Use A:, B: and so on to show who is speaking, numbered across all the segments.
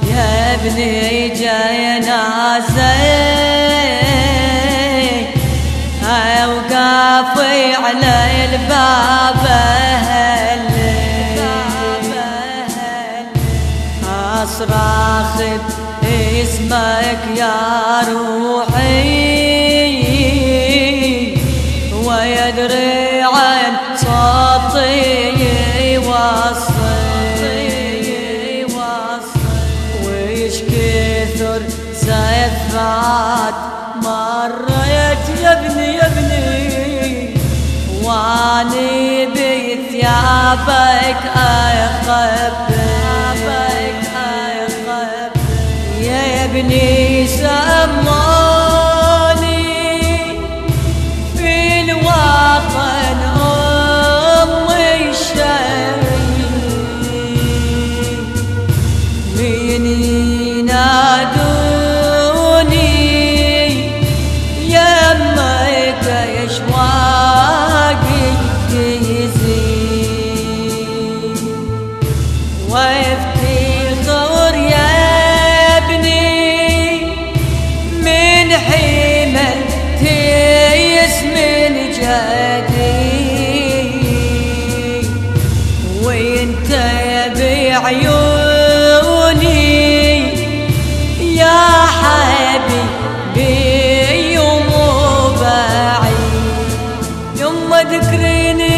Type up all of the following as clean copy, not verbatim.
A: يا ابني جنازة وقافي على الباب أصرخ اسمك يا روحي ويدري عن صوتي يوصي ويش كثر زفات مريت يا ابني واني بثيابك أخبئ يا ابني سموني في الوطن أمي الشهيد من ينادوني يمك يشواقي يزيد وافتخر يا اسم جديد وانت بعيوني يا حبيبي يوم بعيد يوم ذكريني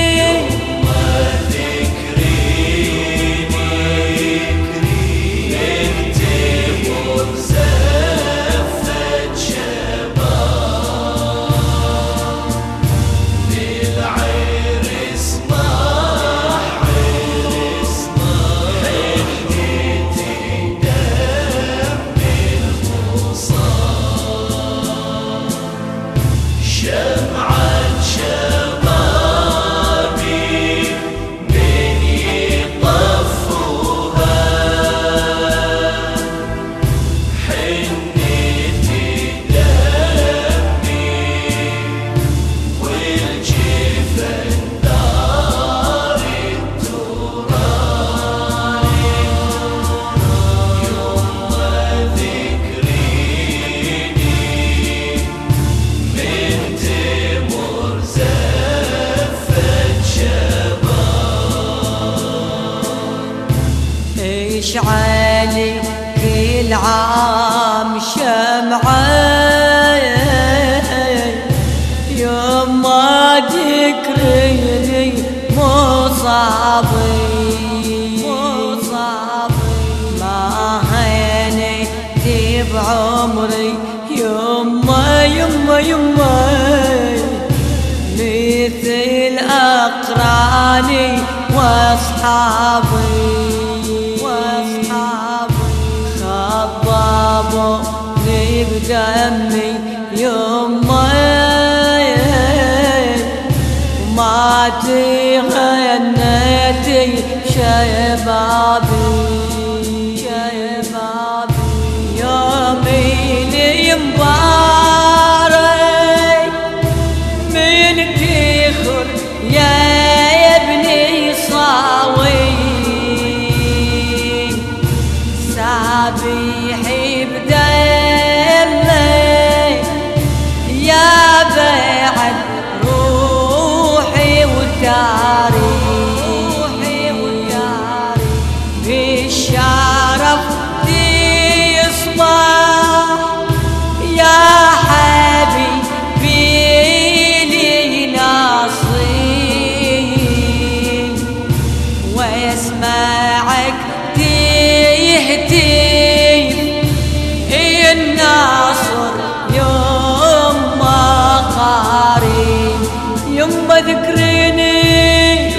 A: يشعلي كل عام شمعة يوم ما تكرهني مصابي ما هنيت بعمري يما مثل أقراني واصحابي خضبوني بدمي يما وما تغنيتي شبابي يومي لي مبارك من تخر يا ابني صاوي سابيحي بدمي يا بعد روحي وداري بالشرف يصبح يا حبيبي لي ناصي ويسمعك تهتف الناصر يوم ما قاري يما ذكريني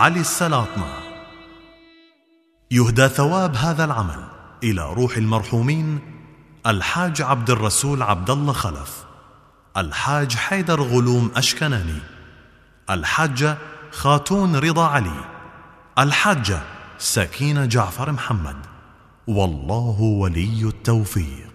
B: علي السلاطنة. يهدى ثواب هذا العمل إلى روح المرحومين الحاج عبد الرسول عبد الله خلف، الحاج حيدر غلوم أشكناني، الحاجة خاتون رضا علي، الحاجة سكينة جعفر محمد. والله ولي التوفيق.